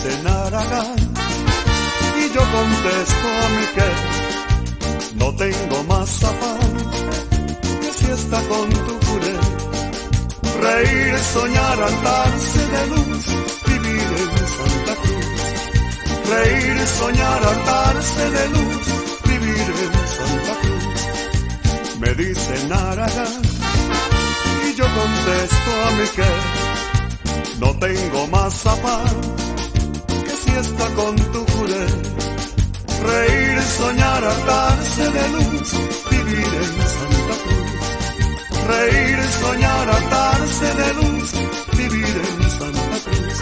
dicen Aragán, y yo contesto a mi que no tengo más afán que si está con tu puré. Reír, soñar, hartarse de luz, vivir en Santa Cruz. Reír, soñar, hartarse de luz, vivir en Santa Cruz. Me dicen Aragán, y yo contesto a mi que no tengo más afán que si está con tu puré. Reír, soñar, hartarse de luz, vivir en Santa Cruz. Reír, soñar, hartarse de luz, vivir en Santa Cruz.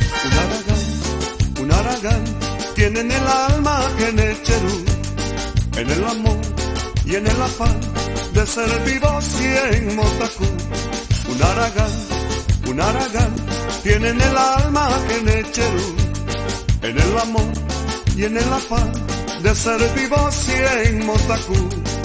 Un Aragán, tiene en el alma que Necherú, en el amor y en el afán de ser vivos y en Motacú. Un Aragán, tiene en el alma que Necherú, en el amor y en el afán de ser vivos y en Motacú.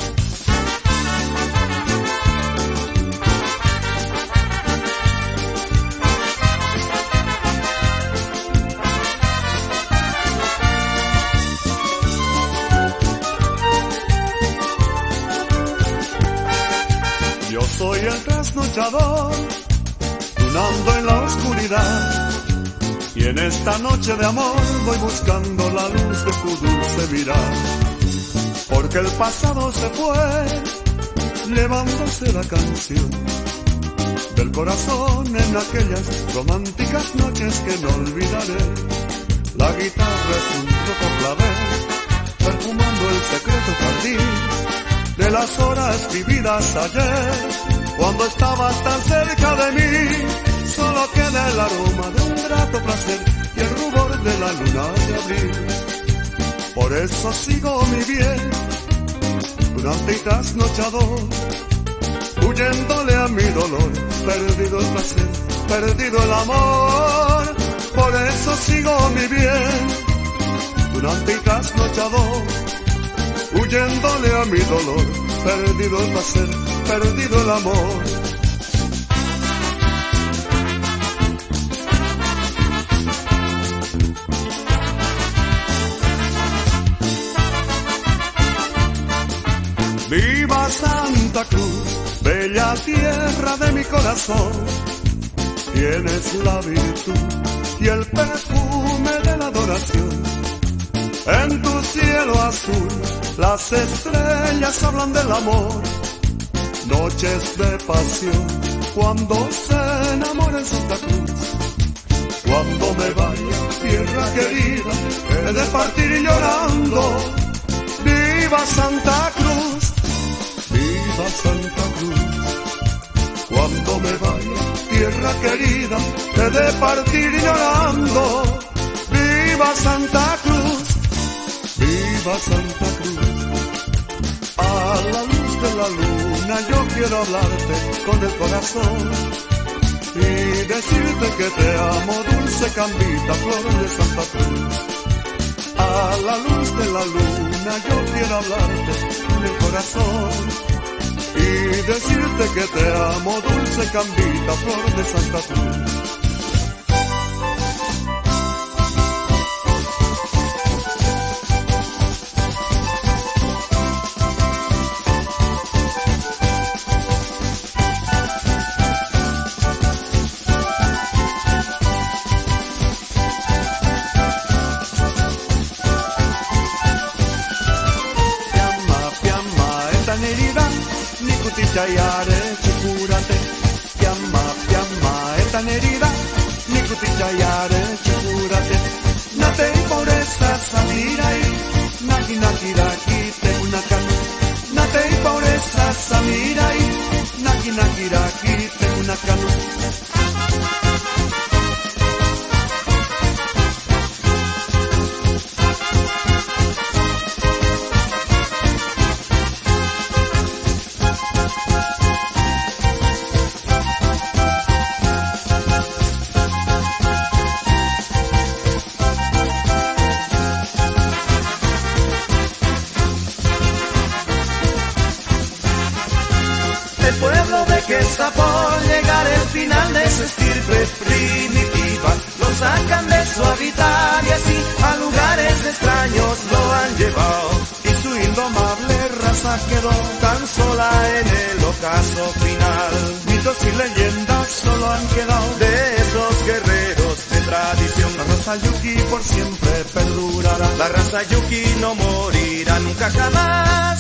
Yo soy el trasnochador, tunando en la oscuridad, y en esta noche de amor voy buscando la luz de tu dulce mirar. Porque el pasado se fue, llevándose la canción del corazón en aquellas románticas noches que no olvidaré. La guitarra es un trozo clavel, perfumando el secreto jardín de las horas vividas ayer, cuando estabas tan cerca de mí. Solo queda el aroma de un grato placer y el rubor de la luna de abril. Por eso sigo mi bien, durante y trasnochador, huyéndole a mi dolor, perdido el placer, perdido el amor. Por eso sigo mi bien, durante y trasnochador, huyéndole a mi dolor, perdido el placer, perdido el amor. Viva Santa Cruz, bella tierra de mi corazón. Tienes la virtud y el perfume de la adoración. En tu cielo azul las estrellas hablan del amor. Noches de pasión cuando se enamora en Santa Cruz. Cuando me vaya, tierra querida, he de partir llorando. Viva Santa Cruz, viva Santa Cruz. Cuando me vaya, tierra querida, he de partir llorando. Viva Santa Cruz, viva Santa Cruz. A la luz de la luna yo quiero hablarte con el corazón y decirte que te amo, dulce cambita, flor de Santa Cruz. A la luz de la luna yo quiero hablarte con el corazón y decirte que te amo, dulce cambita, flor de Santa Cruz. Chayare chukurate, piamma etan herida, nikuti chayare chukurate. Nate por esa samirai, naki rakite una cano. Nate por esa samirai, naki rakite una cano. Que está por llegar el final de su estirpe primitiva. Los sacan de su hábitat y así a lugares extraños lo han llevado. Y su indomable raza quedó Tan sola en el ocaso final. mitos y leyendas solo han quedado De esos guerreros de tradición. La raza Yuki por siempre perdurará. La raza Yuki no morirá nunca jamás.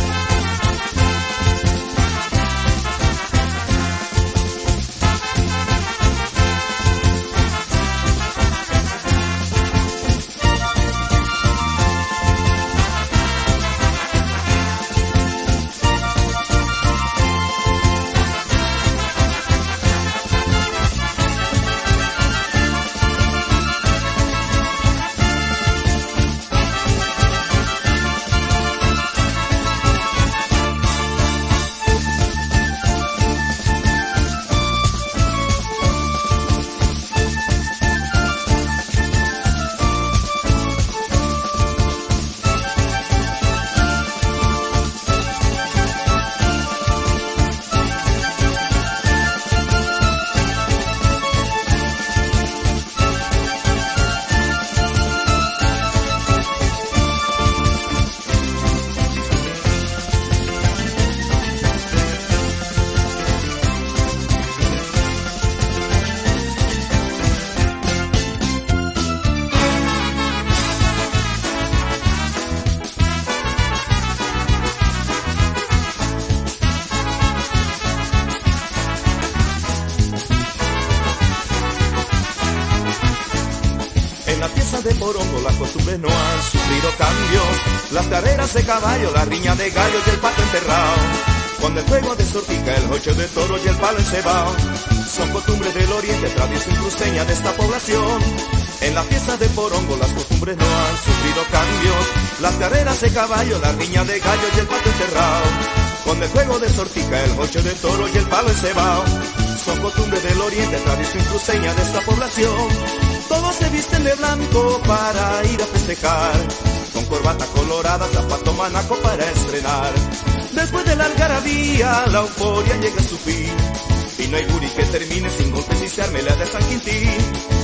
La pieza de porongo, las costumbres no han sufrido cambios. Las carreras de caballo, la riña de gallo y el pato enterrado. Con el juego de sortica, el jocho de toro y el palo encebado. Son costumbres del oriente, tradición cruceña de esta población. En la pieza de porongo, las costumbres no han sufrido cambios. Las carreras de caballo, la riña de gallo y el pato enterrado. Con el juego de sortica, el jocho de toro y el palo encebado. Son costumbres del oriente, tradición cruceña de esta población. Todos se visten de blanco para ir a festejar, con corbata colorada, zapato manaco para estrenar. Después de la algarabía, la euforia llega a su fin, y no hay guri que termine sin golpes y se arme la de San Quintín.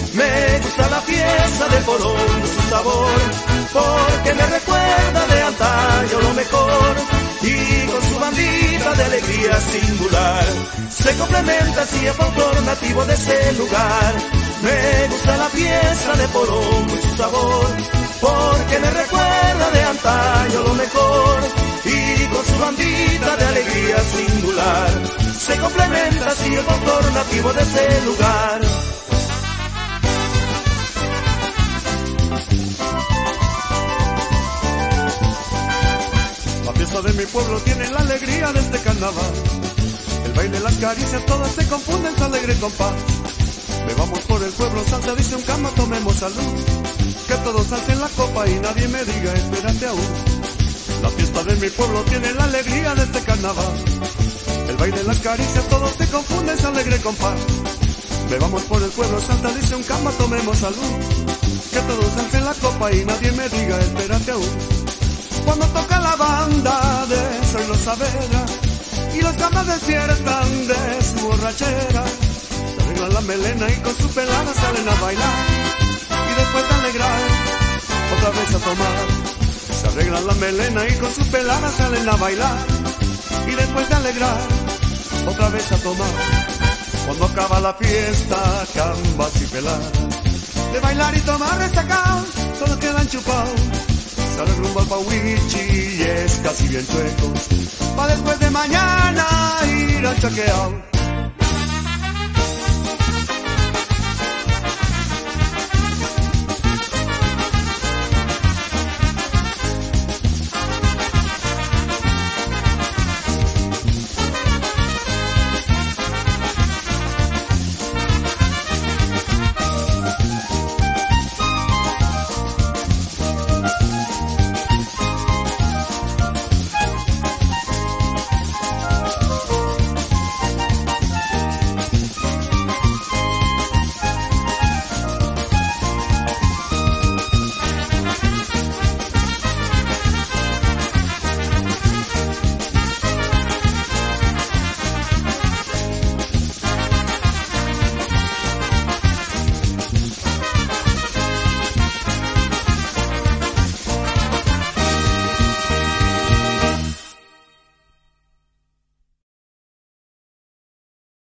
Me gusta la fiesta de porongo, su sabor, porque me recuerda de antaño lo mejor, y con su bandita de alegría singular, se complementa así el folclor nativo de ese lugar. Me gusta la fiesta de porongo y su sabor, porque me recuerda de antaño lo mejor, y con su bandita de alegría singular, se complementa así el folclor nativo de ese lugar. La fiesta de mi pueblo tiene la alegría de este carnaval. El baile, las caricias, todas se confunden, se alegre compás. Bebamos por el pueblo, salsa, dice un cama, tomemos salud. Que todos alcen la copa y nadie me diga, espérate aún. La fiesta de mi pueblo tiene la alegría de este carnaval. El baile, las caricias, todos se confunden, se alegre compás. Bebamos por el pueblo, salsa, dice un cama, tomemos salud. Que todos alcen la copa y nadie me diga, espérate aún. Cuando toca la banda de Zoilo Saavedra y los camas despiertan de su borrachera, se arreglan la melena y con su pelada salen a bailar, y después de alegrar, otra vez a tomar. Se arreglan la melena y con su pelada salen a bailar, y después de alegrar, otra vez a tomar. Cuando acaba la fiesta, cambas y peladas, de bailar y tomar resacao, todos quedan chupados. Sale rumbo al Pauichi y es casi bien chueco, pa' después de mañana ir al chaqueao.